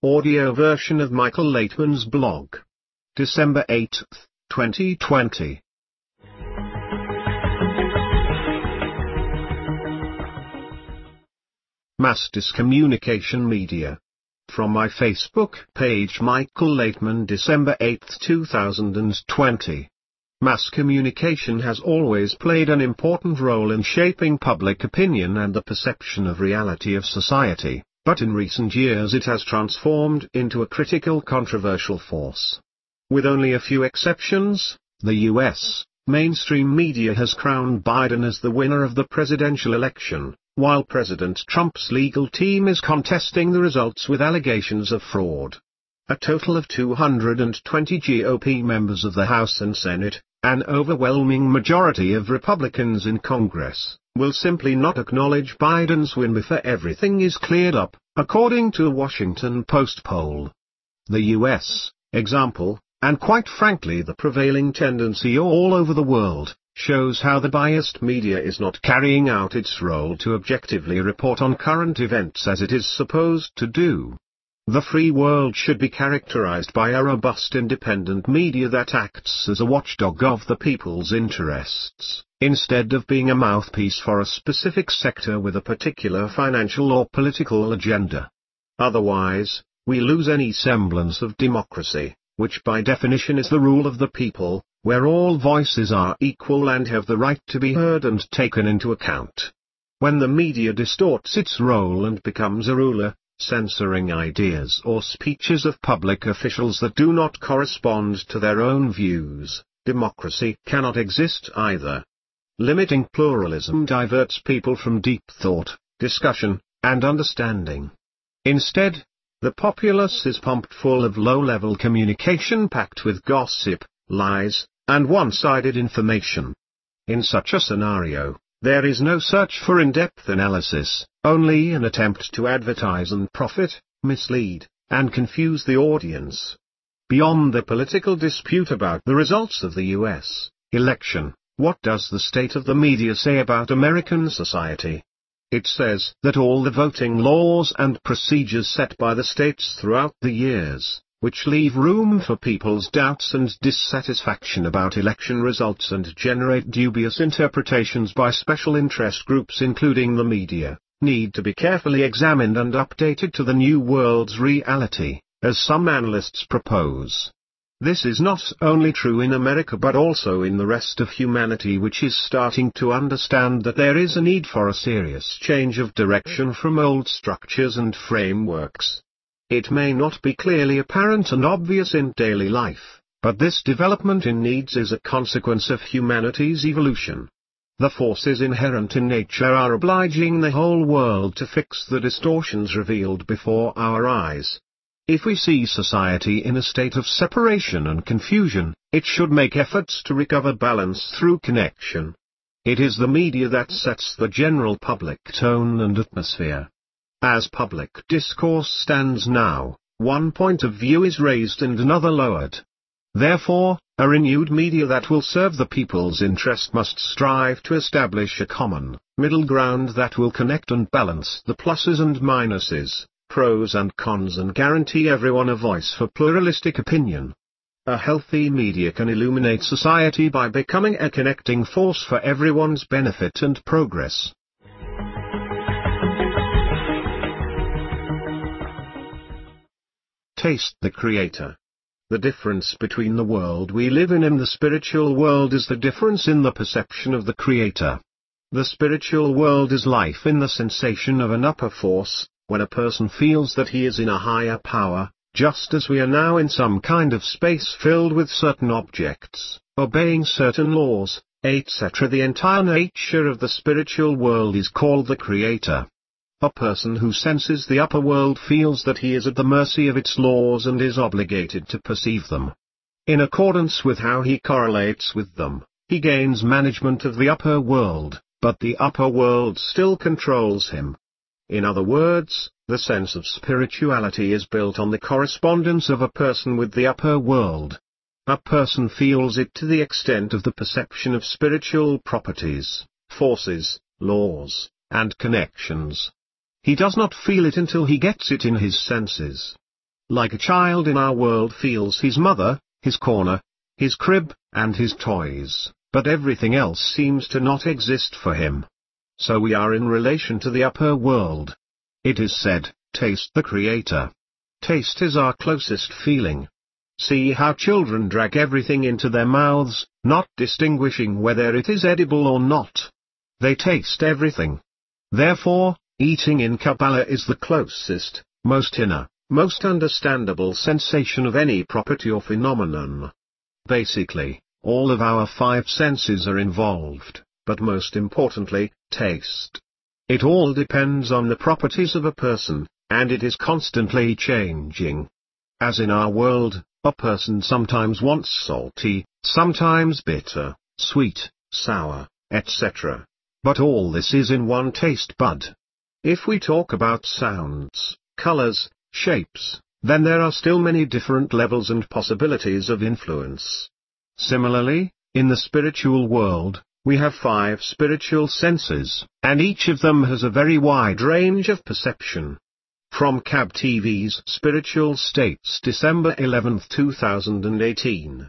audio version of Michael Laitman's blog. December 8, 2020. Mass Discommunication Media. From my Facebook page, Michael Laitman, December 8, 2020. Mass communication has always played an important role in shaping public opinion and the perception of reality of society, but in recent years it has transformed into a critical, controversial force. With only a few exceptions, the U.S. mainstream media has crowned Biden as the winner of the presidential election, while President Trump's legal team is contesting the results with allegations of fraud. A total of 220 GOP members of the House and Senate, an overwhelming majority of Republicans in Congress, will simply not acknowledge Biden's win before everything is cleared up, according to a Washington Post poll. The U.S. example, and quite frankly the prevailing tendency all over the world, shows how the biased media is not carrying out its role to objectively report on current events as it is supposed to do. The free world should be characterized by a robust independent media that acts as a watchdog of the people's interests, instead of being a mouthpiece for a specific sector with a particular financial or political agenda. Otherwise, we lose any semblance of democracy, which by definition is the rule of the people, where all voices are equal and have the right to be heard and taken into account. When the media distorts its role and becomes a ruler, censoring ideas or speeches of public officials that do not correspond to their own views, democracy cannot exist either. Limiting pluralism diverts people from deep thought, discussion, and understanding. Instead, the populace is pumped full of low-level communication packed with gossip, lies, and one-sided information. In such a scenario, there is no search for in-depth analysis, only an attempt to advertise and profit, mislead, and confuse the audience. Beyond the political dispute about the results of the U.S. election, what does the state of the media say about American society? It says that all the voting laws and procedures set by the states throughout the years, which leave room for people's doubts and dissatisfaction about election results and generate dubious interpretations by special interest groups including the media, need to be carefully examined and updated to the new world's reality, as some analysts propose. This is not only true in America but also in the rest of humanity, which is starting to understand that there is a need for a serious change of direction from old structures and frameworks. It may not be clearly apparent and obvious in daily life, but this development in needs is a consequence of humanity's evolution. The forces inherent in nature are obliging the whole world to fix the distortions revealed before our eyes. If we see society in a state of separation and confusion, it should make efforts to recover balance through connection. It is the media that sets the general public tone and atmosphere. As public discourse stands now, one point of view is raised and another lowered. Therefore, a renewed media that will serve the people's interest must strive to establish a common, middle ground that will connect and balance the pluses and minuses, pros and cons, and guarantee everyone a voice for pluralistic opinion. A healthy media can illuminate society by becoming a connecting force for everyone's benefit and progress. Taste the Creator. The difference between the world we live in and the spiritual world is the difference in the perception of the Creator. The spiritual world is life in the sensation of an upper force, when a person feels that he is in a higher power, just as we are now in some kind of space filled with certain objects, obeying certain laws, etc. The entire nature of the spiritual world is called the Creator. A person who senses the upper world feels that he is at the mercy of its laws and is obligated to perceive them. In accordance with how he correlates with them, he gains management of the upper world, but the upper world still controls him. In other words, the sense of spirituality is built on the correspondence of a person with the upper world. A person feels it to the extent of the perception of spiritual properties, forces, laws, and connections. He does not feel it until he gets it in his senses. Like a child in our world feels his mother, his corner, his crib, and his toys, but everything else seems to not exist for him. So we are in relation to the upper world. It is said, taste the Creator. Taste is our closest feeling. See how children drag everything into their mouths, not distinguishing whether it is edible or not. They taste everything. Therefore, eating in Kabbalah is the closest, most inner, most understandable sensation of any property or phenomenon. Basically, all of our five senses are involved, but most importantly, taste. It all depends on the properties of a person, and it is constantly changing. As in our world, a person sometimes wants salty, sometimes bitter, sweet, sour, etc. But all this is in one taste bud. If we talk about sounds, colors, shapes, then there are still many different levels and possibilities of influence. Similarly, in the spiritual world, we have five spiritual senses, and each of them has a very wide range of perception. From Kab TV's Spiritual States, December 11, 2018.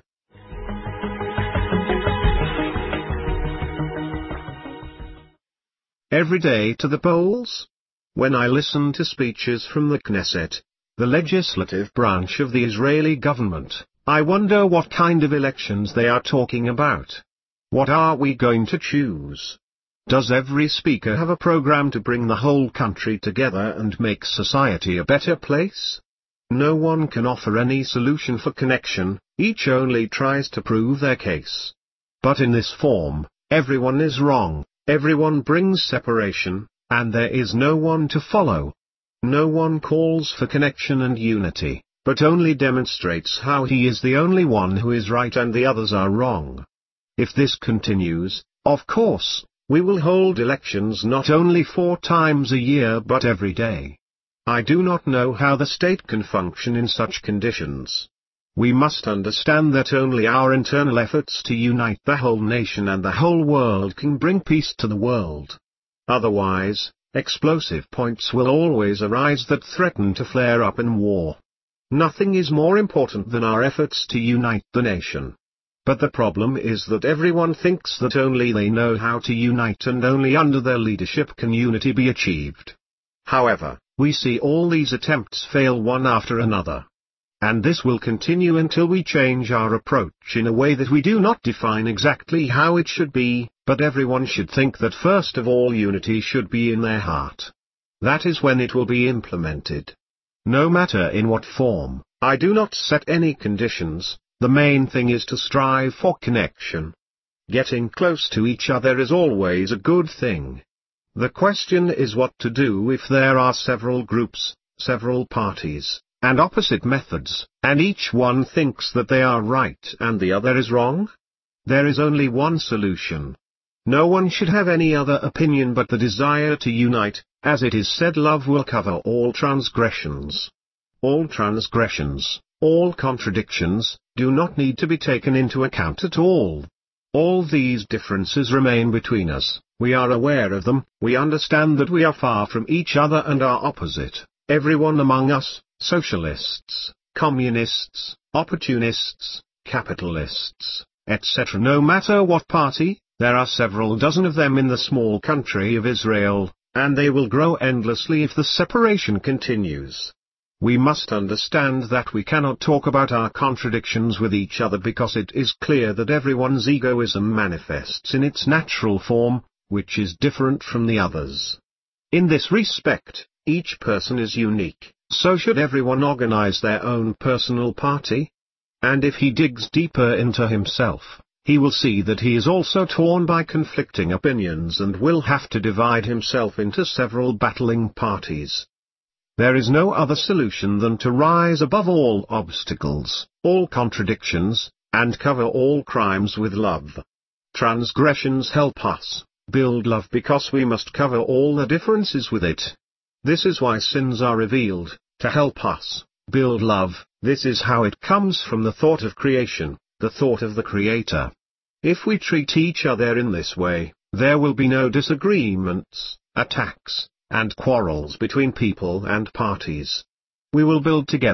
Every day to the polls? When I listen to speeches from the Knesset, the legislative branch of the Israeli government, I wonder what kind of elections they are talking about. What are we going to choose? Does every speaker have a program to bring the whole country together and make society a better place? No one can offer any solution for connection, each only tries to prove their case. But in this form, everyone is wrong, everyone brings separation, and there is no one to follow. No one calls for connection and unity, but only demonstrates how he is the only one who is right and the others are wrong. If this continues, of course, we will hold elections not only 4 times a year but every day. I do not know how the state can function in such conditions. We must understand that only our internal efforts to unite the whole nation and the whole world can bring peace to the world. Otherwise, explosive points will always arise that threaten to flare up in war. Nothing is more important than our efforts to unite the nation. But the problem is that everyone thinks that only they know how to unite and only under their leadership can unity be achieved. However, we see all these attempts fail one after another. And this will continue until we change our approach in a way that we do not define exactly how it should be, but everyone should think that first of all unity should be in their heart. That is when it will be implemented. No matter in what form, I do not set any conditions. The main thing is to strive for connection. Getting close to each other is always a good thing. The question is what to do if there are several groups, several parties, and opposite methods, and each one thinks that they are right and the other is wrong? There is only one solution. No one should have any other opinion but the desire to unite, as it is said, love will cover all transgressions. All transgressions, all contradictions, do not need to be taken into account at all. All these differences remain between us, we are aware of them, we understand that we are far from each other and are opposite, everyone among us, socialists, communists, opportunists, capitalists, etc. No matter what party, there are several dozen of them in the small country of Israel, and they will grow endlessly if the separation continues. We must understand that we cannot talk about our contradictions with each other because it is clear that everyone's egoism manifests in its natural form, which is different from the others. In this respect, each person is unique, so should everyone organize their own personal party? And if he digs deeper into himself, he will see that he is also torn by conflicting opinions and will have to divide himself into several battling parties. There is no other solution than to rise above all obstacles, all contradictions, and cover all crimes with love. Transgressions help us build love because we must cover all the differences with it. This is why sins are revealed, to help us build love. This is how it comes from the thought of creation, the thought of the Creator. If we treat each other in this way, there will be no disagreements, attacks, and quarrels between people and parties. We will build together,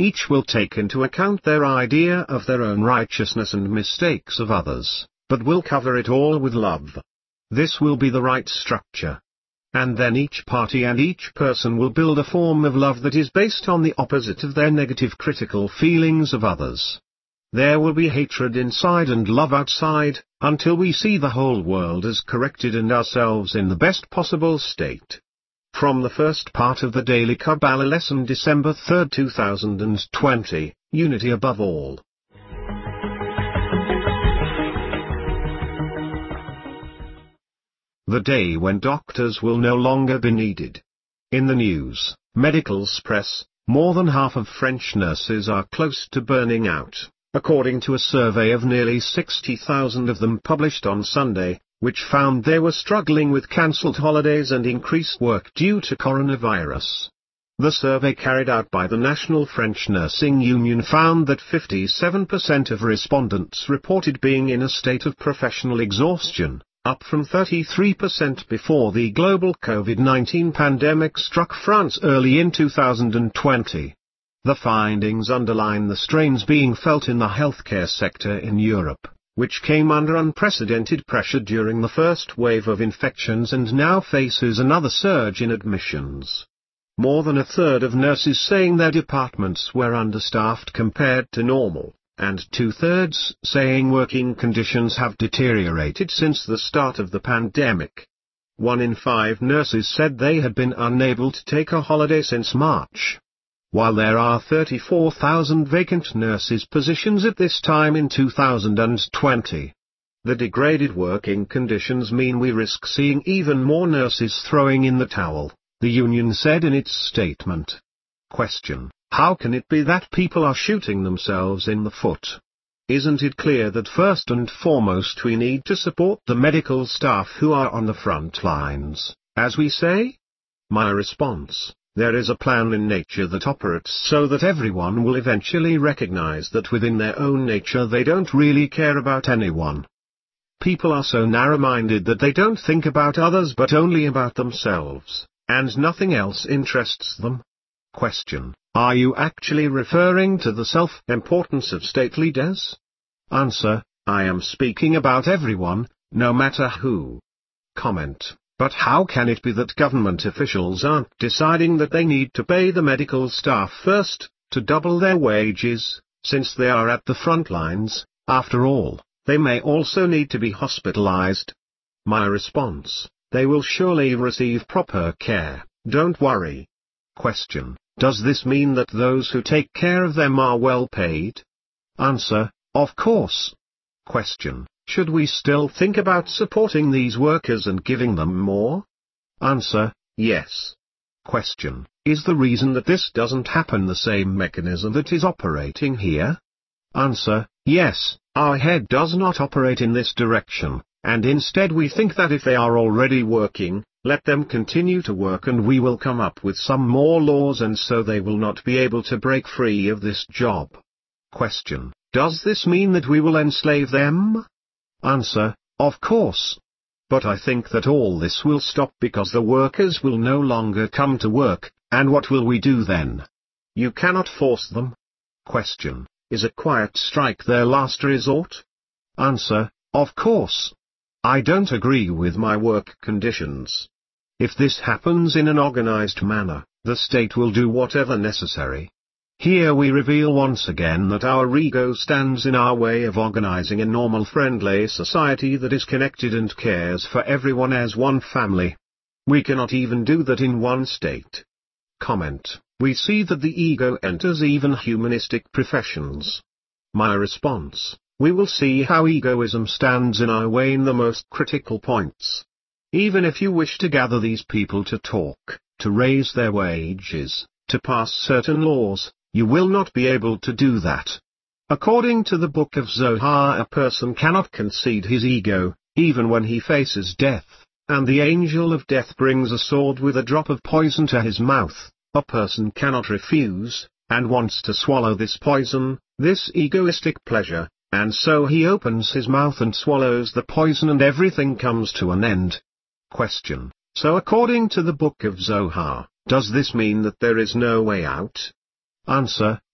Each will take into account their idea of their own righteousness and mistakes of others, but will cover it all with love. This will be the right structure. And then each party and each person will build a form of love that is based on the opposite of their negative critical feelings of others. There will be hatred inside and love outside, until we see the whole world as corrected and ourselves in the best possible state. From the first part of the Daily Kabbalah Lesson, December 3, 2020, Unity Above All. The day when doctors will no longer be needed. In the news, medicals press, more than half of French nurses are close to burning out, according to a survey of nearly 60,000 of them published on Sunday, which found they were struggling with cancelled holidays and increased work due to coronavirus. The survey carried out by the National French Nursing Union found that 57% of respondents reported being in a state of professional exhaustion, up from 33% before the global COVID-19 pandemic struck France early in 2020. The findings underline the strains being felt in the healthcare sector in Europe, which came under unprecedented pressure during the first wave of infections and now faces another surge in admissions. More than a third of nurses saying their departments were understaffed compared to normal, and two-thirds saying working conditions have deteriorated since the start of the pandemic. 1 in 5 nurses said they had been unable to take a holiday since March. While there are 34,000 vacant nurses positions at this time in 2020. The degraded working conditions mean we risk seeing even more nurses throwing in the towel, the union said in its statement. Question: how can it be that people are shooting themselves in the foot? Isn't it clear that first and foremost we need to support the medical staff who are on the front lines, as we say? My response: there is a plan in nature that operates so that everyone will eventually recognize that within their own nature they don't really care about anyone. People are so narrow-minded that they don't think about others but only about themselves, and nothing else interests them. Question: are you actually referring to the self-importance of state leaders? Answer: I am speaking about everyone, no matter who. Comment: but how can it be that government officials aren't deciding that they need to pay the medical staff first, to double their wages, since they are at the front lines? After all, they may also need to be hospitalized. My response: they will surely receive proper care, don't worry. Question: does this mean that those who take care of them are well paid? Answer: of course. Question: should we still think about supporting these workers and giving them more? Answer: yes. Question: is the reason that this doesn't happen the same mechanism that is operating here? Answer: yes, our head does not operate in this direction, and instead we think that if they are already working, let them continue to work and we will come up with some more laws and so they will not be able to break free of this job. Question: does this mean that we will enslave them? Answer: of course. But I think that all this will stop because the workers will no longer come to work, and what will we do then? You cannot force them. Question: is a quiet strike their last resort? Answer: of course. I don't agree with my work conditions. If this happens in an organized manner, the state will do whatever necessary. Here we reveal once again that our ego stands in our way of organizing a normal friendly society that is connected and cares for everyone as one family. We cannot even do that in one state. Comment: we see that the ego enters even humanistic professions. My response: we will see how egoism stands in our way in the most critical points. Even if you wish to gather these people to talk, to raise their wages, to pass certain laws, you will not be able to do that. According to the Book of Zohar, a person cannot concede his ego, even when he faces death, and the angel of death brings a sword with a drop of poison to his mouth. A person cannot refuse, and wants to swallow this poison, this egoistic pleasure, and so he opens his mouth and swallows the poison and everything comes to an end. Question: so according to the Book of Zohar, does this mean that there is no way out? Answer: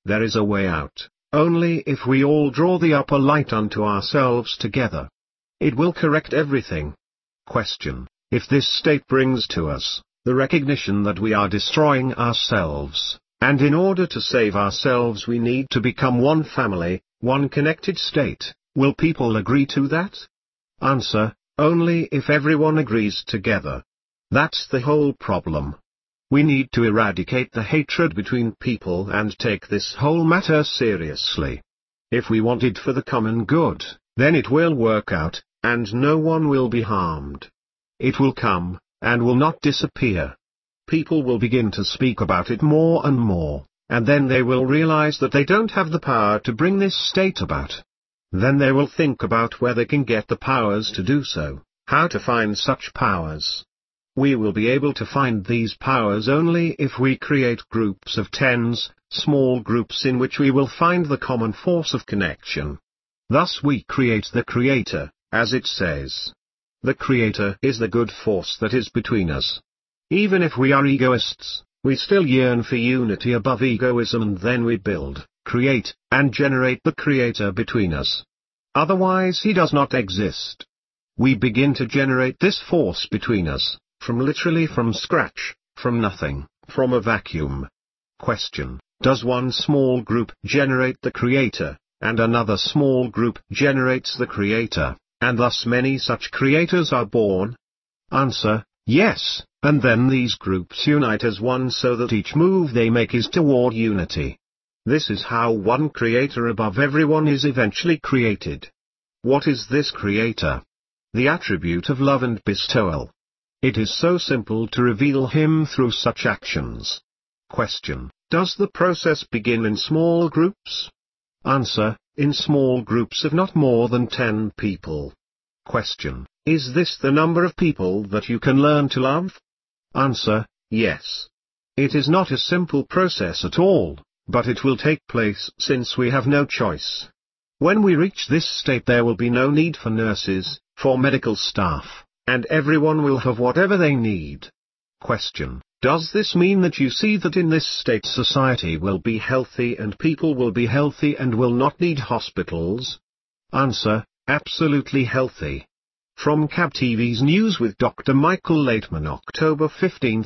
There is a way out, only if we all draw the upper light unto ourselves together. It will correct everything. Question: if this state brings to us the recognition that we are destroying ourselves, and in order to save ourselves we need to become one family, one connected state, will people agree to that? Answer: only if everyone agrees together. That's the whole problem. We need to eradicate the hatred between people and take this whole matter seriously. If we want it for the common good, then it will work out, and no one will be harmed. It will come, and will not disappear. People will begin to speak about it more and more, and then they will realize that they don't have the power to bring this state about. Then they will think about where they can get the powers to do so, how to find such powers. We will be able to find these powers only if we create groups of tens, small groups in which we will find the common force of connection. Thus we create the Creator, as it says. The Creator is the good force that is between us. Even if we are egoists, we still yearn for unity above egoism, and then we build, create, and generate the Creator between us. Otherwise he does not exist. We begin to generate this force between us, literally from scratch, from nothing, from a vacuum. Question: does one small group generate the Creator, and another small group generates the Creator, and thus many such creators are born? Answer: yes, and then these groups unite as one so that each move they make is toward unity. This is how one Creator above everyone is eventually created. What is this Creator? The attribute of love and bestowal. It is so simple to reveal Him through such actions. Question: does the process begin in small groups? Answer: in small groups of not more than 10 people. Question: is this the number of people that you can learn to love? Answer: yes. It is not a simple process at all, but it will take place since we have no choice. When we reach this state there will be no need for nurses, for medical staff, and everyone will have whatever they need. Question: does this mean that you see that in this state society will be healthy and people will be healthy and will not need hospitals? Answer: absolutely healthy. From CAB TV's News with Dr. Michael Laitman, October 15,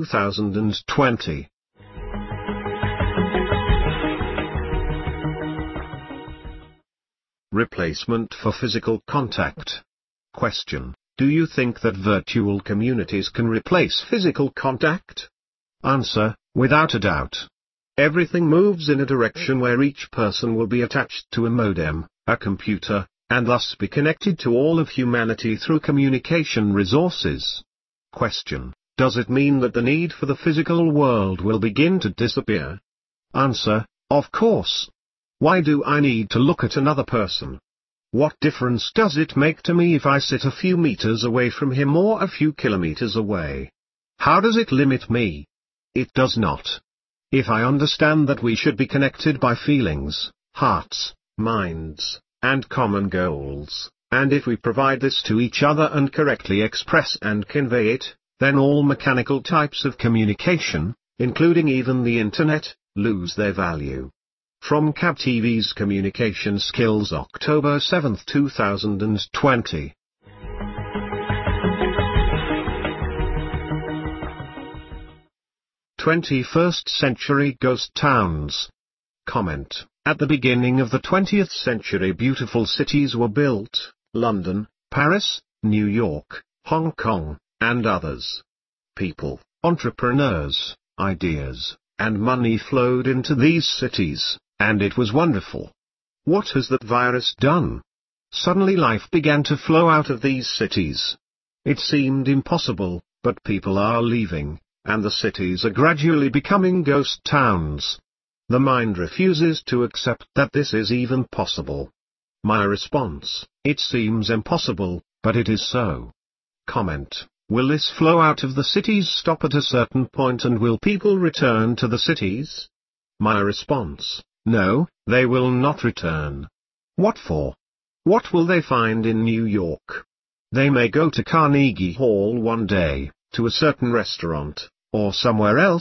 2020. Replacement for physical contact. Question: do you think that virtual communities can replace physical contact? Answer: without a doubt. Everything moves in a direction where each person will be attached to a modem, a computer, and thus be connected to all of humanity through communication resources. Question: does it mean that the need for the physical world will begin to disappear? Answer: of course. Why do I need to look at another person? What difference does it make to me if I sit a few meters away from him or a few kilometers away? How does it limit me? It does not. If I understand that we should be connected by feelings, hearts, minds, and common goals, and if we provide this to each other and correctly express and convey it, then all mechanical types of communication, including even the internet, lose their value. From CAB TV's Communication Skills, October 7, 2020. "21st Century Ghost Towns." Comment: at the beginning of the 20th century beautiful cities were built: London, Paris, New York, Hong Kong, and others. People, entrepreneurs, ideas, and money flowed into these cities, and it was wonderful. What has that virus done? Suddenly life began to flow out of these cities. It seemed impossible, but people are leaving, and the cities are gradually becoming ghost towns. The mind refuses to accept that this is even possible. My response: it seems impossible, but it is so. Comment: will this flow out of the cities stop at a certain point, and will people return to the cities? My response: no, they will not return. What for? What will they find in New York? They may go to Carnegie Hall one day, to a certain restaurant, or somewhere else,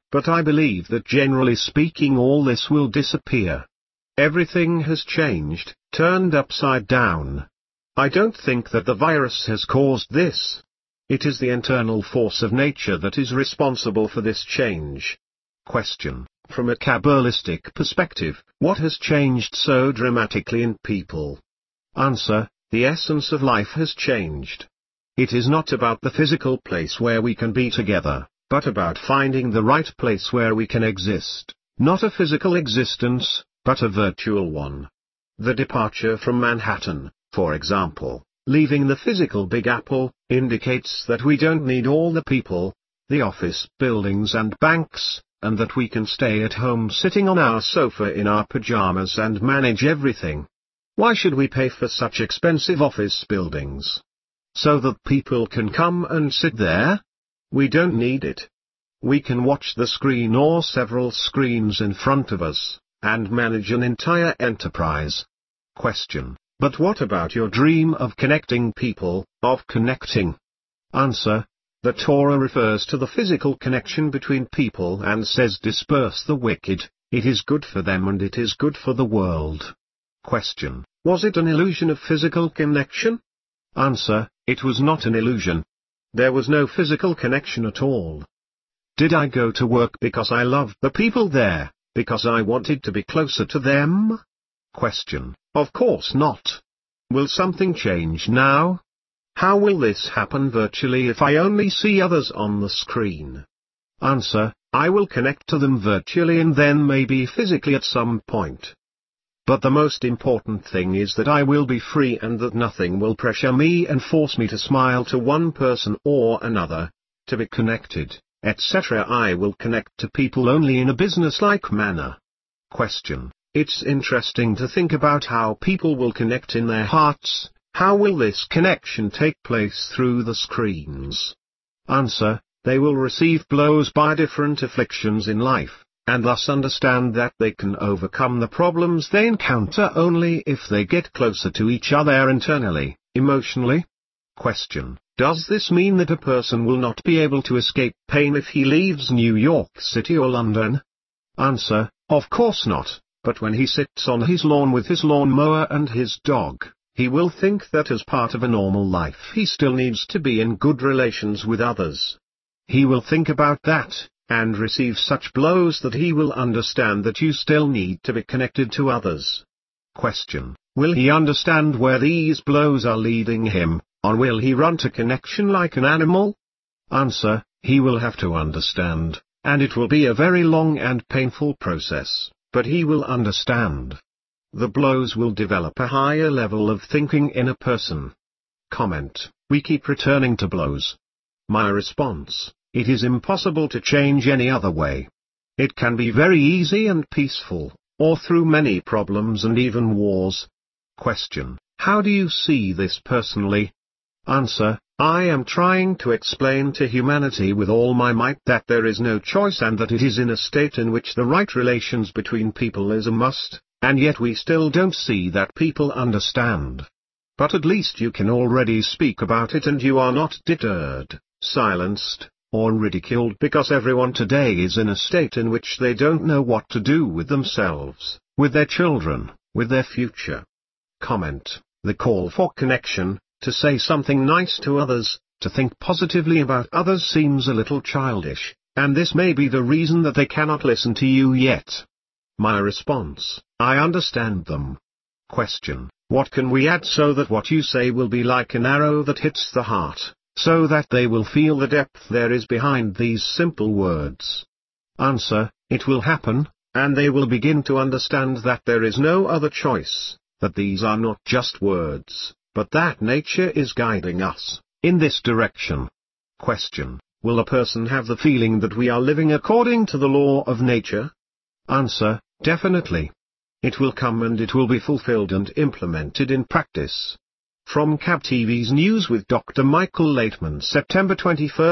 But I believe that generally speaking all this will disappear. Everything has changed, turned upside down. I don't think that the virus has caused this. It is the internal force of nature that is responsible for this change. Question: from a Kabbalistic perspective, what has changed so dramatically in people? Answer: the essence of life has changed. It is not about the physical place where we can be together, but about finding the right place where we can exist, not a physical existence, but a virtual one. The departure from Manhattan, for example, leaving the physical Big Apple, indicates that we don't need all the people, the office buildings and banks, and that we can stay at home sitting on our sofa in our pajamas and manage everything. Why should we pay for such expensive office buildings? So that people can come and sit there? We don't need it. We can watch the screen or several screens in front of us, and manage an entire enterprise. Question: but what about your dream of connecting people, of connecting? Answer: the Torah refers to the physical connection between people and says disperse the wicked, it is good for them and it is good for the world. Question: was it an illusion of physical connection? Answer: it was not an illusion. There was no physical connection at all. Did I go to work because I loved the people there, because I wanted to be closer to them? Question: of course not. Will something change now? How will this happen virtually if I only see others on the screen? Answer: I will connect to them virtually and then maybe physically at some point. But the most important thing is that I will be free and that nothing will pressure me and force me to smile to one person or another, to be connected, etc. I will connect to people only in a business-like manner. Question: it's interesting to think about how people will connect in their hearts. How will this connection take place through the screens? Answer: they will receive blows by different afflictions in life, and thus understand that they can overcome the problems they encounter only if they get closer to each other internally, emotionally. Question: does this mean that a person will not be able to escape pain if he leaves New York City or London? Answer: of course not, but when he sits on his lawn with his lawnmower and his dog, he will think that as part of a normal life he still needs to be in good relations with others. He will think about that, and receive such blows that he will understand that you still need to be connected to others. Question: will he understand where these blows are leading him, or will he run to connection like an animal? Answer: he will have to understand, and it will be a very long and painful process, but he will understand. The blows will develop a higher level of thinking in a person. Comment: we keep returning to blows. My response: it is impossible to change any other way. It can be very easy and peaceful, or through many problems and even wars. Question: how do you see this personally? Answer: I am trying to explain to humanity with all my might that there is no choice and that it is in a state in which the right relations between people is a must, and yet we still don't see that people understand. But at least you can already speak about it and you are not deterred, silenced, or ridiculed because everyone today is in a state in which they don't know what to do with themselves, with their children, with their future. Comment: the call for connection, to say something nice to others, to think positively about others seems a little childish, and this may be the reason that they cannot listen to you yet. My response: I understand them. Question: what can we add so that what you say will be like an arrow that hits the heart, so that they will feel the depth there is behind these simple words? Answer: it will happen, and they will begin to understand that there is no other choice, that these are not just words, but that nature is guiding us in this direction. Question: will a person have the feeling that we are living according to the law of nature? Answer: definitely. It will come and it will be fulfilled and implemented in practice. From KAB TV's News with Dr. Michael Laitman, September 21,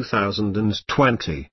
2020.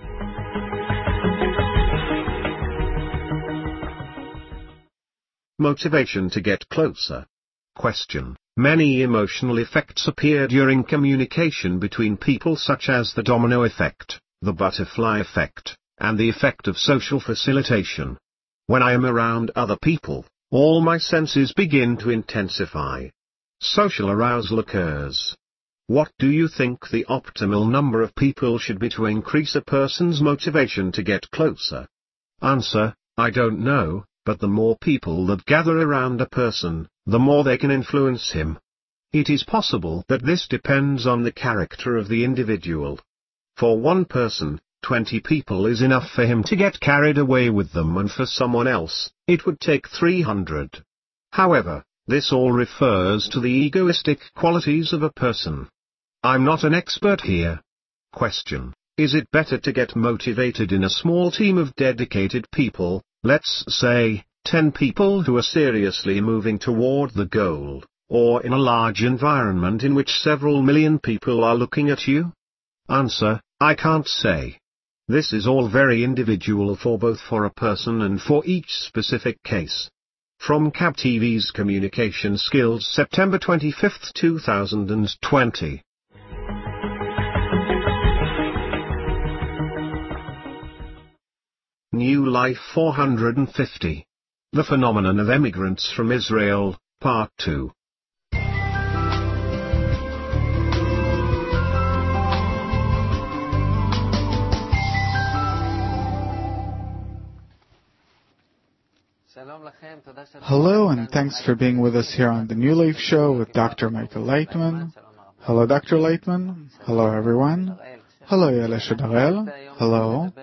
Motivation to get closer. Question: many emotional effects appear during communication between people such as the domino effect, the butterfly effect, and the effect of social facilitation. When I am around other people, all my senses begin to intensify. Social arousal occurs. What do you think the optimal number of people should be to increase a person's motivation to get closer? Answer: I don't know, but the more people that gather around a person, the more they can influence him. It is possible that this depends on the character of the individual. For one person, 20 people is enough for him to get carried away with them, and for someone else, it would take 300. However, this all refers to the egoistic qualities of a person. I'm not an expert here. Question: is it better to get motivated in a small team of dedicated people, let's say, 10 people who are seriously moving toward the goal, or in a large environment in which several million people are looking at you? Answer: I can't say. This is all very individual both for a person and for each specific case. From CAB TV's Communication Skills, September 25, 2020. New Life 450. The Phenomenon of Emigrants from Israel, Part 2. Hello, and thanks for being with us here on the New Life Show with Dr. Michael Leitman. Hello, Dr. Leitman. Hello, everyone. Hello, Yael Shadarel. Hello.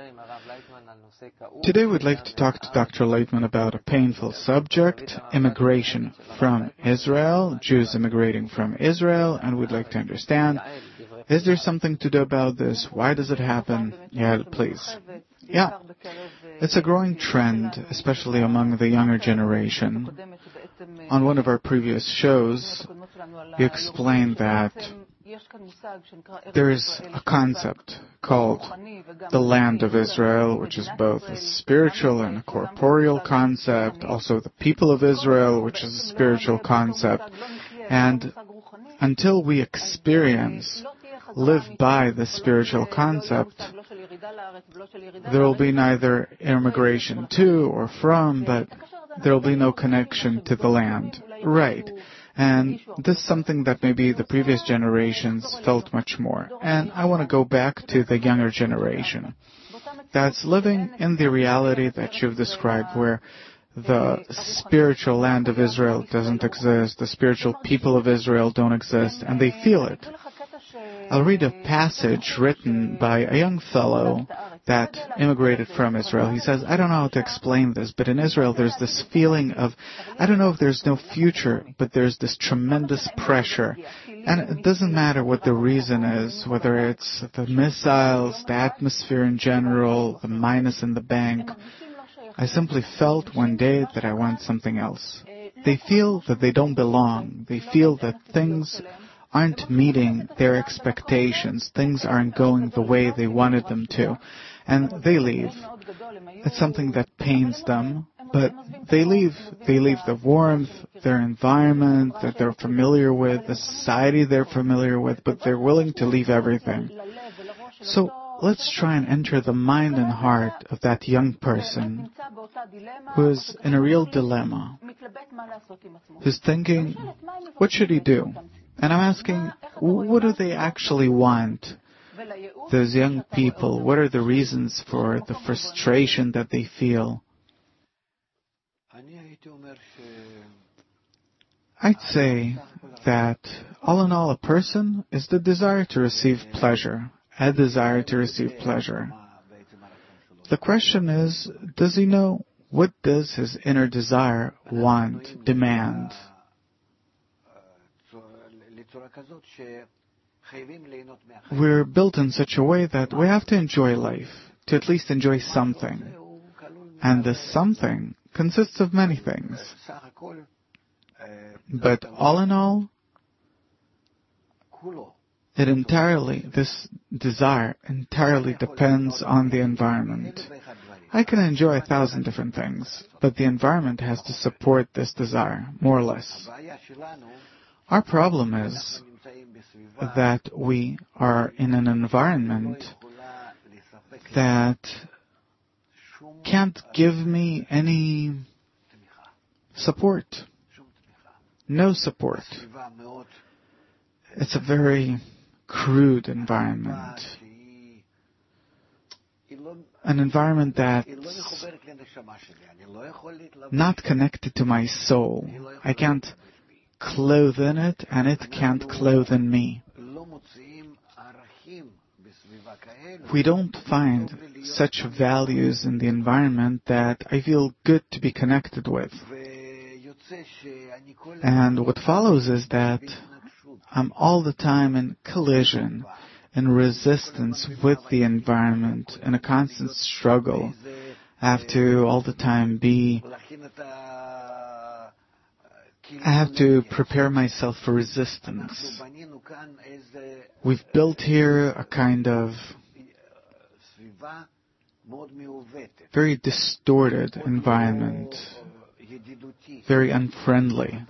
Today we'd like to talk to Dr. Leitman about a painful subject, immigration from Israel, Jews immigrating from Israel, and we'd like to understand, is there something to do about this? Why does it happen? Yael, please. Yeah, it's a growing trend, especially among the younger generation. On one of our previous shows, you explained that there is a concept called the land of Israel, which is both a spiritual and a corporeal concept, also the people of Israel, which is a spiritual concept. And until we live by the spiritual concept, there will be neither immigration to or from, but there will be no connection to the land. Right. And this is something that maybe the previous generations felt much more. And I want to go back to the younger generation that's living in the reality that you've described, where the spiritual land of Israel doesn't exist, the spiritual people of Israel don't exist, and they feel it. I'll read a passage written by a young fellow that immigrated from Israel. He says, I don't know how to explain this, but in Israel there's this feeling of, I don't know if there's no future, but there's this tremendous pressure. And it doesn't matter what the reason is, whether it's the missiles, the atmosphere in general, the minus in the bank. I simply felt one day that I want something else. They feel that they don't belong. They feel that things aren't meeting their expectations. Things aren't going the way they wanted them to. And they leave. It's something that pains them, but they leave. They leave the warmth, their environment that they're familiar with, the society they're familiar with, but they're willing to leave everything. So let's try and enter the mind and heart of that young person who is in a real dilemma, who's thinking, what should he do? And I'm asking, what do they actually want? Those young people, what are the reasons for the frustration that they feel? I'd say that all in all, a person is the desire to receive pleasure, a desire to receive pleasure. The question is, does he know what does his inner desire want, demand? We're built in such a way that we have to enjoy life, to at least enjoy something. And this something consists of many things. But all in all, this desire entirely depends on the environment. I can enjoy 1,000 different things, but the environment has to support this desire, more or less. Our problem is that we are in an environment that can't give me any support. No support. It's a very crude environment. An environment that's not connected to my soul. I can't clothe in it, and it can't clothe in me. We don't find such values in the environment that I feel good to be connected with. And what follows is that I'm all the time in collision, in resistance with the environment, in a constant struggle. I have to all the time I have to prepare myself for resistance. We've built here a kind of very distorted environment, very unfriendly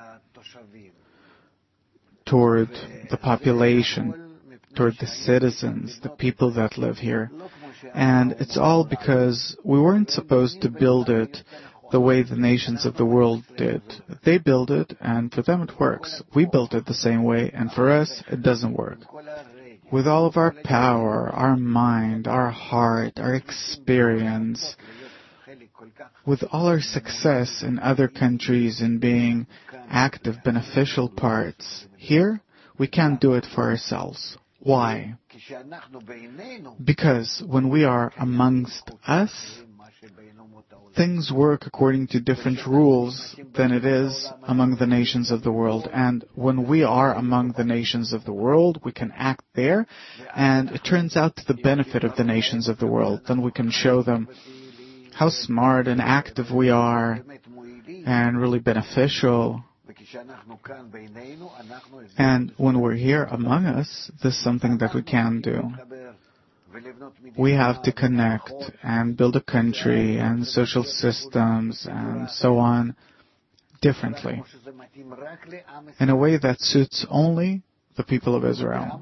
toward the population, toward the citizens, the people that live here. And it's all because we weren't supposed to build it the way the nations of the world did. They build it, and for them it works. We built it the same way, and for us it doesn't work. With all of our power, our mind, our heart, our experience, with all our success in other countries in being active, beneficial parts, here we can't do it for ourselves. Why? Because when we are amongst us, things work according to different rules than it is among the nations of the world. And when we are among the nations of the world, we can act there, and it turns out to the benefit of the nations of the world. Then we can show them how smart and active we are, and really beneficial. And when we're here among us, this is something that we can do. We have to connect and build a country and social systems and so on differently, in a way that suits only the people of Israel.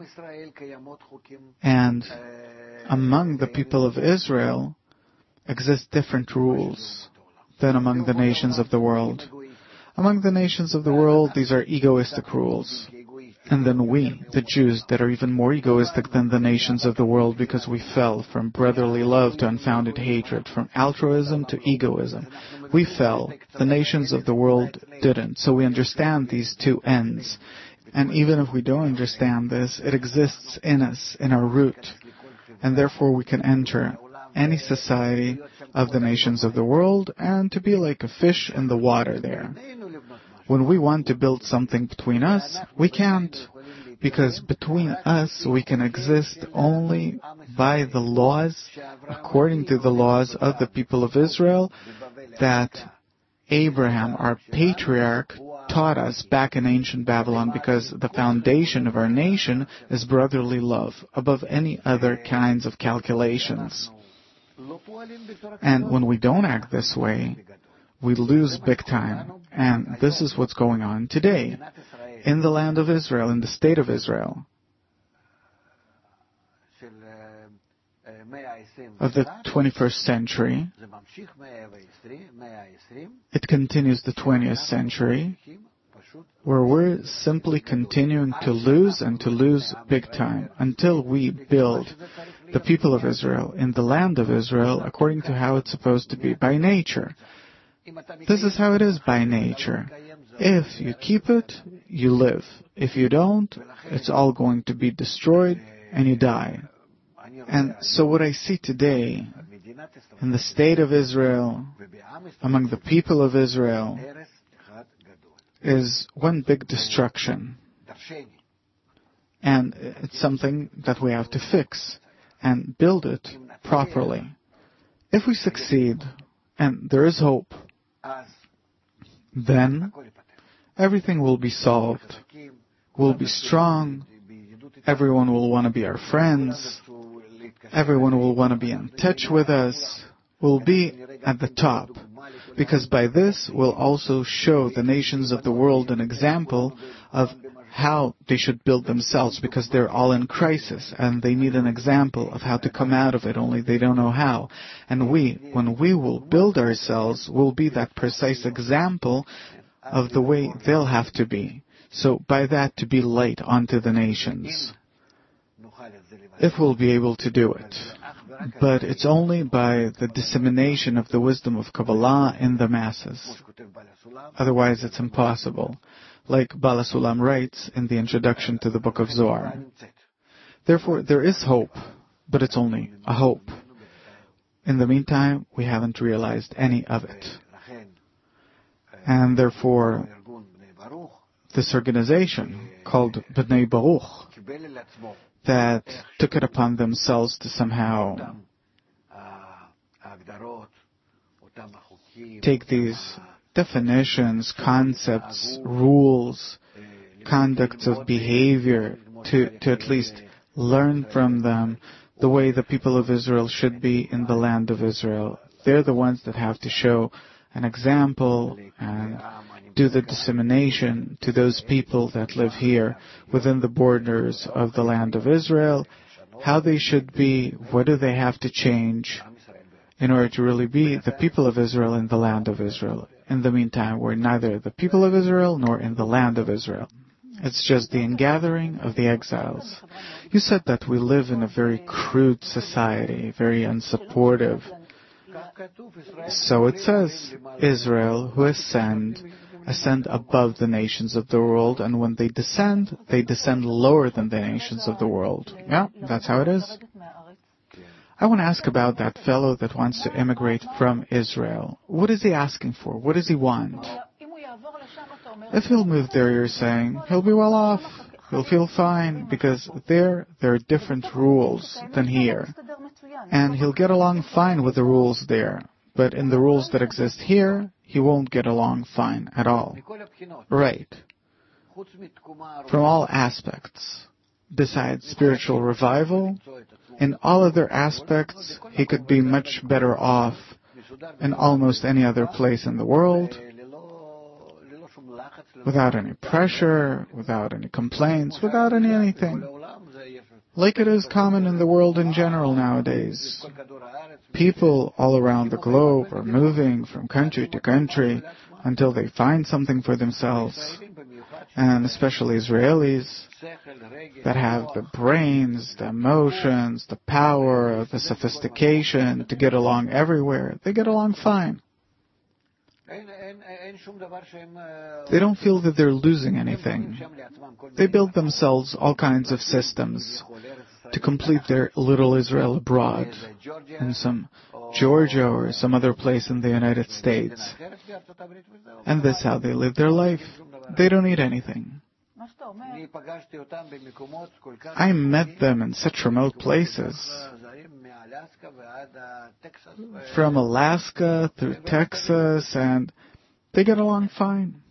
And among the people of Israel exist different rules than among the nations of the world. Among the nations of the world, these are egoistic rules. And then we, the Jews, that are even more egoistic than the nations of the world, because we fell from brotherly love to unfounded hatred, from altruism to egoism. We fell. The nations of the world didn't. So we understand these two ends. And even if we don't understand this, it exists in us, in our root. And therefore we can enter any society of the nations of the world and to be like a fish in the water there. When we want to build something between us, we can't, because between us we can exist only by the laws, according to the laws of the people of Israel, that Abraham, our patriarch, taught us back in ancient Babylon, because the foundation of our nation is brotherly love, above any other kinds of calculations. And when we don't act this way, we lose big time. And this is what's going on today in the land of Israel, in the state of Israel. Of the 21st century, it continues the 20th century, where we're simply continuing to lose and to lose big time until we build the people of Israel in the land of Israel according to how it's supposed to be by nature. This is how it is by nature. If you keep it, you live. If you don't, it's all going to be destroyed and you die. And so what I see today in the state of Israel, among the people of Israel, is one big destruction. And it's something that we have to fix and build it properly. If we succeed, and there is hope, then everything will be solved. We'll be strong. Everyone will want to be our friends. Everyone will want to be in touch with us. We'll be at the top. Because by this, we'll also show the nations of the world an example of how they should build themselves, because they're all in crisis and they need an example of how to come out of it, only they don't know how. And when we will build ourselves, we'll be that precise example of the way they'll have to be. So by that, to be light onto the nations, if we'll be able to do it. But it's only by the dissemination of the wisdom of Kabbalah in the masses. Otherwise, it's impossible. Like Bala Sulam writes in the introduction to the book of Zohar. Therefore, there is hope, but it's only a hope. In the meantime, we haven't realized any of it. And therefore, this organization called B'nai Baruch, that took it upon themselves to somehow take these definitions, concepts, rules, conducts of behavior, to at least learn from them the way the people of Israel should be in the land of Israel. They're the ones that have to show an example and do the dissemination to those people that live here within the borders of the land of Israel, how they should be, what do they have to change in order to really be the people of Israel in the land of Israel. In the meantime, we're neither the people of Israel nor in the land of Israel. It's just the ingathering of the exiles. You said that we live in a very crude society, very unsupportive. So it says, Israel who ascend above the nations of the world, and when they descend lower than the nations of the world. Yeah, that's how it is. I want to ask about that fellow that wants to immigrate from Israel. What is he asking for? What does he want? If he'll move there, you're saying, he'll be well off. He'll feel fine, because there are different rules than here. And he'll get along fine with the rules there. But in the rules that exist here, he won't get along fine at all. Right. From all aspects. Besides spiritual revival, in all other aspects, he could be much better off in almost any other place in the world, without any pressure, without any complaints, without anything. Like it is common in the world in general nowadays. People all around the globe are moving from country to country until they find something for themselves. And especially Israelis that have the brains, the emotions, the power, the sophistication to get along everywhere. They get along fine. They don't feel that they're losing anything. They build themselves all kinds of systems to complete their little Israel abroad in some Georgia or some other place in the United States. And that's how they live their life. They don't need anything. I met them in such remote places, from Alaska through Texas, and they get along fine.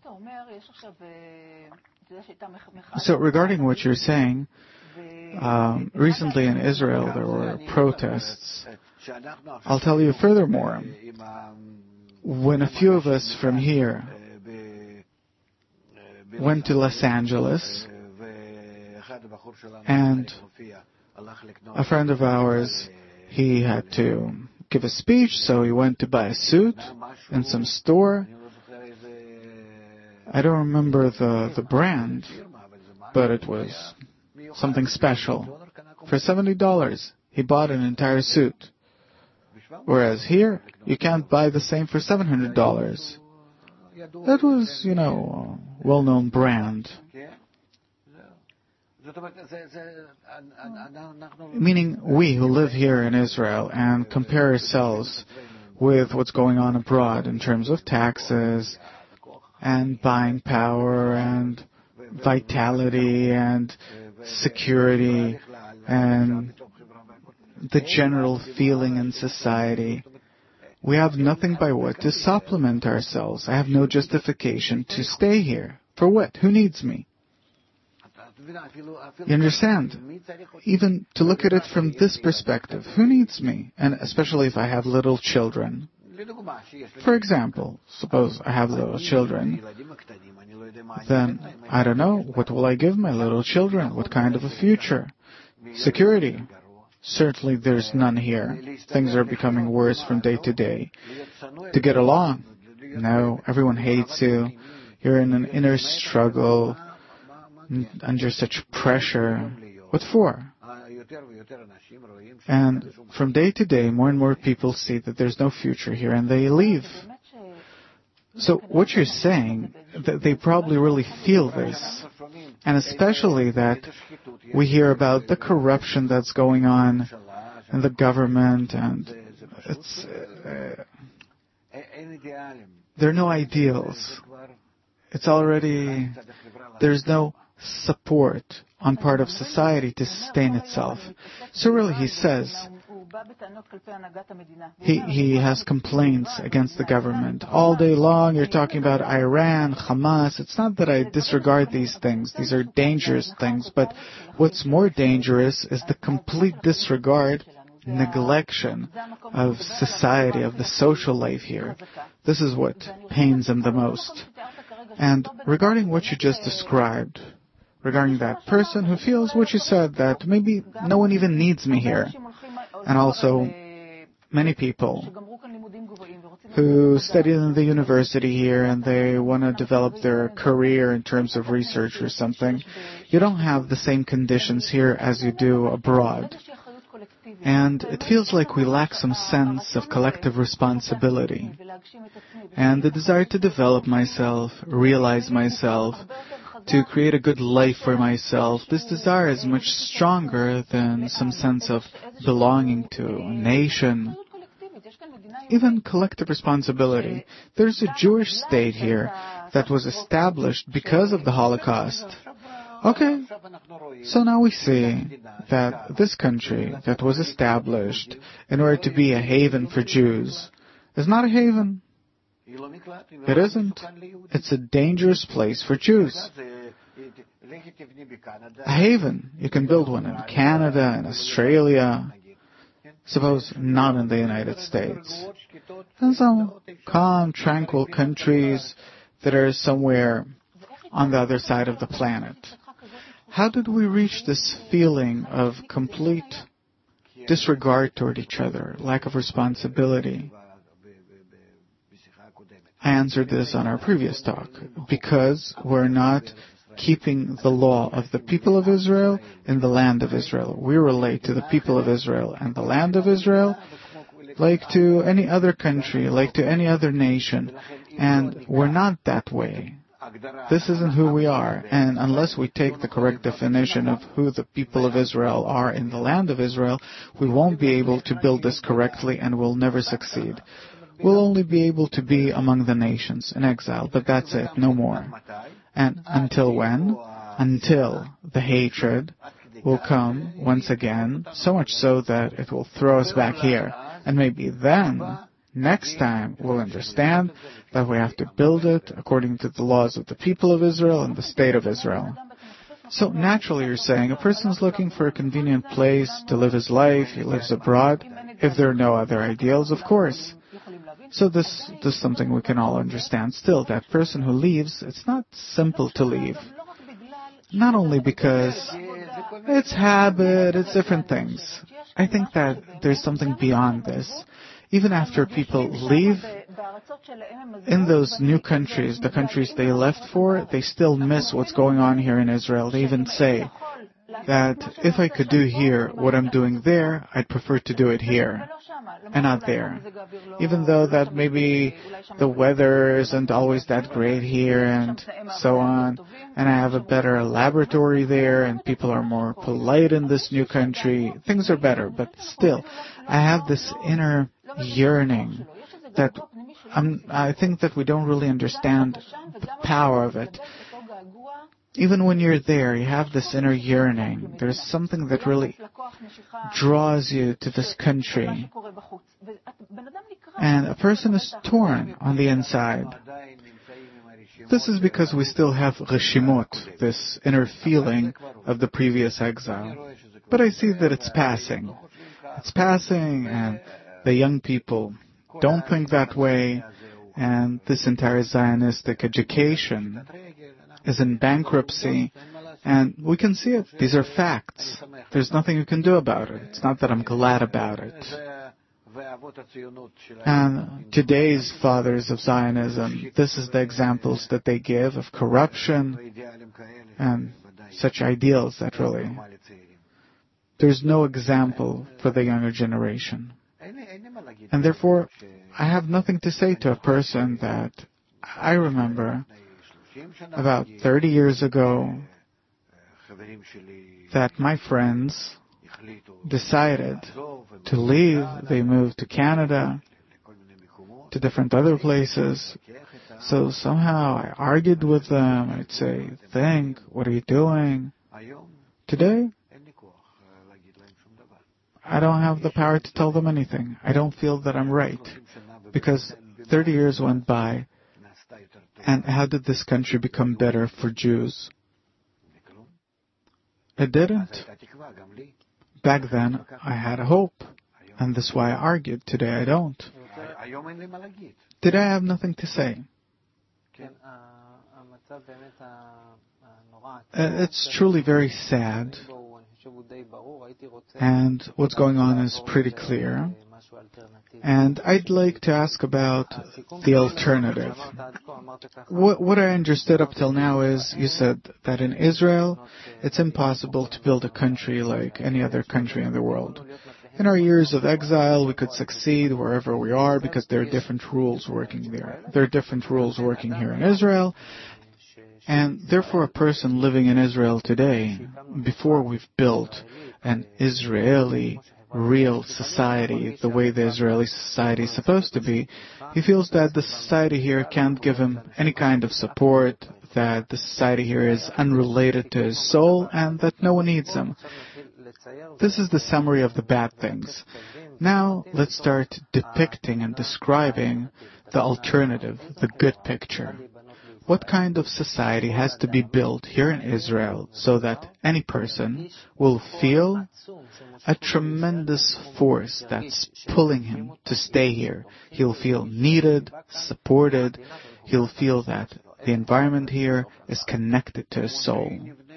So regarding what you're saying, recently in Israel there were protests. I'll tell you furthermore, when a few of us from here went to Los Angeles, and a friend of ours, he had to give a speech, so he went to buy a suit in some store. I don't remember the brand, but it was something special. For $70, he bought an entire suit. Whereas here, you can't buy the same for $700. That was, a well-known brand. Meaning we who live here in Israel and compare ourselves with what's going on abroad in terms of taxes and buying power and vitality and security and the general feeling in society. We have nothing by what to supplement ourselves. I have no justification to stay here. For what? Who needs me? You understand? Even to look at it from this perspective, who needs me? And especially if I have little children. For example, suppose I have little children. then I don't know, what will I give my little children? What kind of a future? Security. Certainly there's none here. Things are becoming worse from day to day. To get along? No, everyone hates you. You're in an inner struggle, under such pressure. What for? And from day to day, more and more people see that there's no future here, and they leave. So what you're saying, that they probably really feel this, and especially that we hear about the corruption that's going on in the government, and there are no ideals. It's already, there's no support on part of society to sustain itself. So really, he says, he has complaints against the government. All day long you're talking about Iran, Hamas. It's not that I disregard these things. These are dangerous things. But what's more dangerous is the complete disregard, neglection of society, of the social life here. This is what pains him the most. And regarding what you just described, regarding that person who feels what you said, that maybe no one even needs me here, and also many people who study in the university here and they want to develop their career in terms of research or something, you don't have the same conditions here as you do abroad. And it feels like we lack some sense of collective responsibility. And the desire to develop myself, realize myself, to create a good life for myself, this desire is much stronger than some sense of belonging to a nation. Even collective responsibility. There's a Jewish state here that was established because of the Holocaust. Okay, so now we see that this country that was established in order to be a haven for Jews is not a haven. It isn't. It's a dangerous place for Jews. A haven. You can build one in Canada, in Australia, suppose not in the United States. And some calm, tranquil countries that are somewhere on the other side of the planet. How did we reach this feeling of complete disregard toward each other, lack of responsibility? I answered this on our previous talk. Because we're not keeping the law of the people of Israel in the land of Israel. We relate to the people of Israel and the land of Israel like to any other country, like to any other nation. And we're not that way. This isn't who we are, and unless we take the correct definition of who the people of Israel are in the land of Israel, we won't be able to build this correctly and we'll never succeed. We'll only be able to be among the nations in exile, but that's it, no more. And until when? Until the hatred will come once again, so much so that it will throw us back here. And maybe then, next time, we'll understand that we have to build it according to the laws of the people of Israel and the state of Israel. So naturally, you're saying a person's looking for a convenient place to live his life, he lives abroad, if there are no other ideals, of course. So this is something we can all understand still. That person who leaves, it's not simple to leave. Not only because it's habit, it's different things. I think that there's something beyond this. Even after people leave, in those new countries, the countries they left for, they still miss what's going on here in Israel. They even say that if I could do here what I'm doing there, I'd prefer to do it here and not there. Even though that maybe the weather isn't always that great here and so on, and I have a better laboratory there and people are more polite in this new country, things are better, but still, I have this inner yearning that I think that we don't really understand the power of it. Even when you're there, you have this inner yearning. There's something that really draws you to this country. And a person is torn on the inside. This is because we still have reshimot, this inner feeling of the previous exile. But I see that it's passing. It's passing, and the young people don't think that way, and this entire Zionistic education is in bankruptcy, and we can see it. These are facts. There's nothing you can do about it. It's not that I'm glad about it. And today's fathers of Zionism, this is the examples that they give of corruption and such ideals that really, there's no example for the younger generation. And therefore, I have nothing to say to a person that I remember about 30 years ago that my friends decided to leave. They moved to Canada, to different other places. So somehow I argued with them. I'd say, think, what are you doing? Today, I don't have the power to tell them anything. I don't feel that I'm right. Because 30 years went by, and how did this country become better for Jews? It didn't. Back then, I had a hope, and that's why I argued. Today, I don't. Today, I have nothing to say. It's truly very sad, and what's going on is pretty clear. And I'd like to ask about the alternative. What I understood up till now is you said that in Israel, it's impossible to build a country like any other country in the world. In our years of exile, we could succeed wherever we are because there are different rules working there. There are different rules working here in Israel. And therefore, a person living in Israel today, before we've built an Israeli real society, the way the Israeli society is supposed to be, he feels that the society here can't give him any kind of support, that the society here is unrelated to his soul, and that no one needs him. This is the summary of the bad things. Now, let's start depicting and describing the alternative, the good picture. What kind of society has to be built here in Israel so that any person will feel a tremendous force that's pulling him to stay here? He'll feel needed, supported. He'll feel that the environment here is connected to his soul.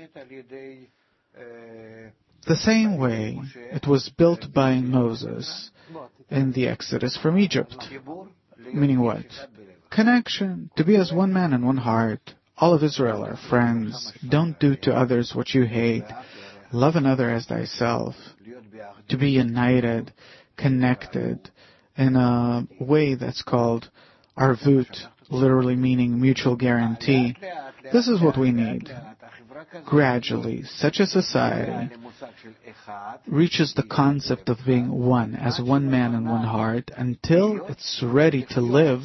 The same way it was built by Moses in the Exodus from Egypt. Meaning what? Connection, to be as one man and one heart. All of Israel are friends. Don't do to others what you hate. Love another as thyself. To be united, connected, in a way that's called arvut, literally meaning mutual guarantee. This is what we need. Gradually, such a society reaches the concept of being one, as one man and one heart, until it's ready to live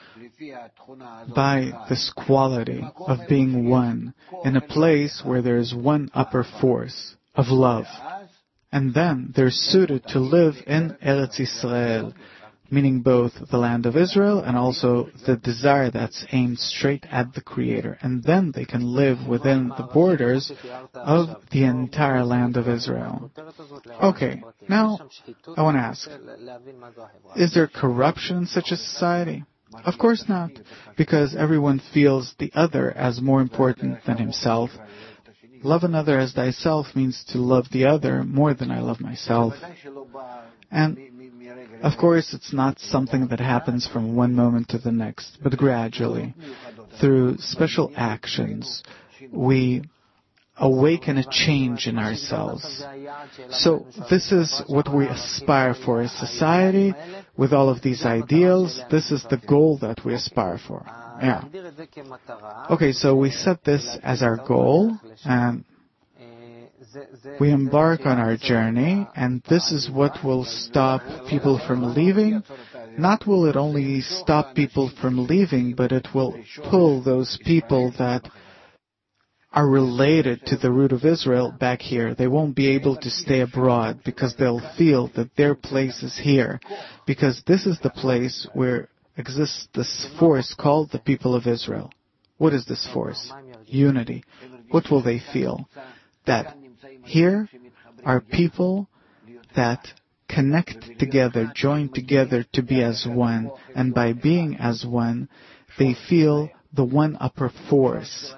by this quality of being one in a place where there is one upper force of love. And then they're suited to live in Eretz Yisrael, meaning both the land of Israel and also the desire that's aimed straight at the Creator. And then they can live within the borders of the entire land of Israel. Okay, now I want to ask, is there corruption in such a society? Of course not, because everyone feels the other as more important than himself. Love another as thyself means to love the other more than I love myself. And of course, it's not something that happens from one moment to the next, but gradually, through special actions, we awaken a change in ourselves. So this is what we aspire for as society, with all of these ideals. This is the goal that we aspire for. Yeah. Okay, so we set this as our goal, and we embark on our journey, and this is what will stop people from leaving. Not will it only stop people from leaving, but it will pull those people that are related to the root of Israel back here. They won't be able to stay abroad because they'll feel that their place is here. Because this is the place where exists this force called the people of Israel. What is this force? Unity. What will they feel? That here are people that connect together, join together to be as one. And by being as one, they feel the one upper force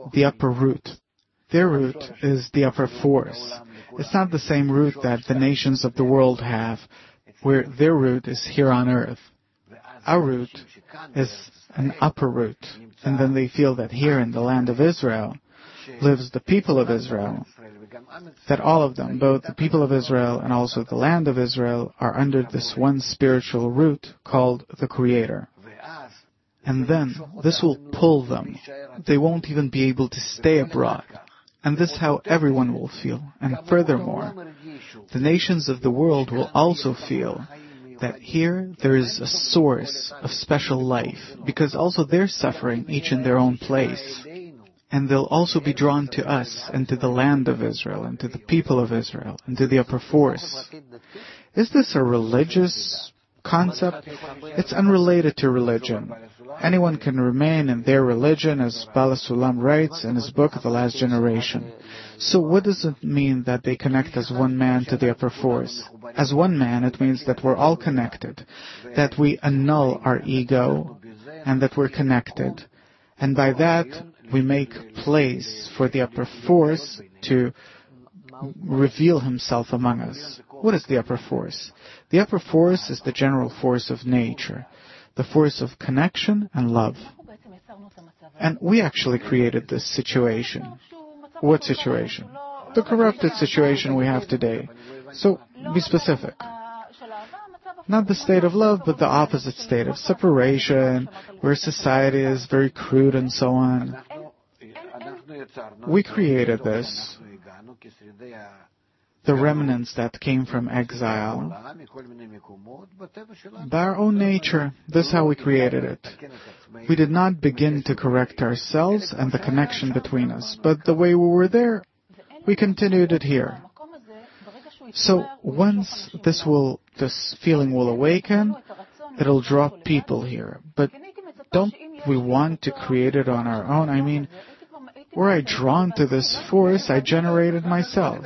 the upper root. Their root is the upper force. It's not the same root that the nations of the world have, where their root is here on earth. Our root is an upper root, and then they feel that here in the land of Israel lives the people of Israel, that all of them, both the people of Israel and also the land of Israel, are under this one spiritual root called the Creator. And then this will pull them. They won't even be able to stay abroad. And this is how everyone will feel. And furthermore, the nations of the world will also feel that here there is a source of special life, because also they're suffering each in their own place. And they'll also be drawn to us and to the land of Israel and to the people of Israel and to the upper force. Is this a religious concept? It's unrelated to religion. Anyone can remain in their religion, as Baal HaSulam writes in his book, The Last Generation. So what does it mean that they connect as one man to the upper force? As one man, it means that we're all connected, that we annul our ego, and that we're connected. And by that, we make place for the upper force to reveal himself among us. What is the upper force? The upper force is the general force of nature, the force of connection and love. And we actually created this situation. What situation? The corrupted situation we have today. So, be specific. Not the state of love, but the opposite state of separation, where society is very crude and so on. We created this. The remnants that came from exile. By our own nature, this is how we created it. We did not begin to correct ourselves and the connection between us, but the way we were there, we continued it here. So once this feeling will awaken, it'll draw people here. But don't we want to create it on our own? I mean, were I drawn to this force, I generated myself.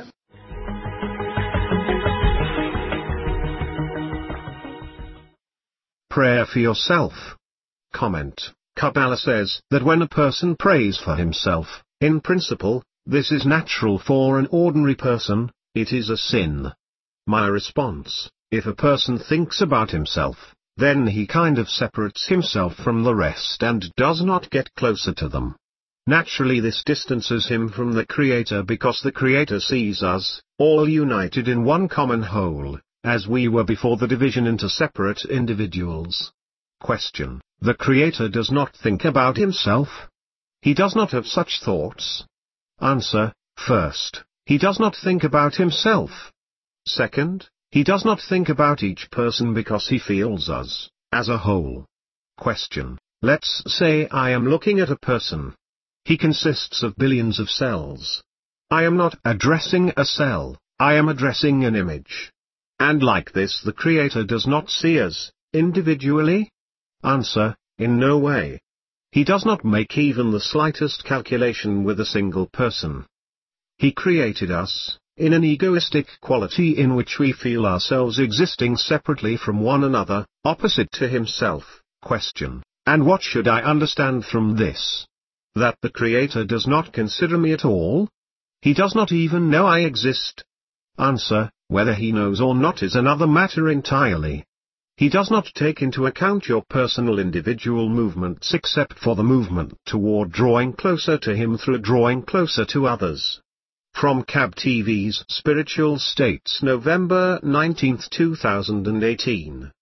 Prayer for yourself. Comment. Kabbalah says that when a person prays for himself, in principle, this is natural for an ordinary person, it is a sin. My response: if a person thinks about himself, then he kind of separates himself from the rest and does not get closer to them. Naturally this distances him from the Creator, because the Creator sees us, all united in one common whole, as we were before the division into separate individuals. Question: the Creator does not think about himself? He does not have such thoughts? Answer: first, he does not think about himself. Second, he does not think about each person because he feels us, as a whole. Question: let's say I am looking at a person. He consists of billions of cells. I am not addressing a cell, I am addressing an image. And like this the Creator does not see us, individually? Answer: in no way. He does not make even the slightest calculation with a single person. He created us, in an egoistic quality in which we feel ourselves existing separately from one another, opposite to himself. Question: and what should I understand from this? That the Creator does not consider me at all? He does not even know I exist? Answer: whether he knows or not is another matter entirely. He does not take into account your personal individual movements except for the movement toward drawing closer to him through drawing closer to others. From Cab TV's Spiritual States, November 19, 2018.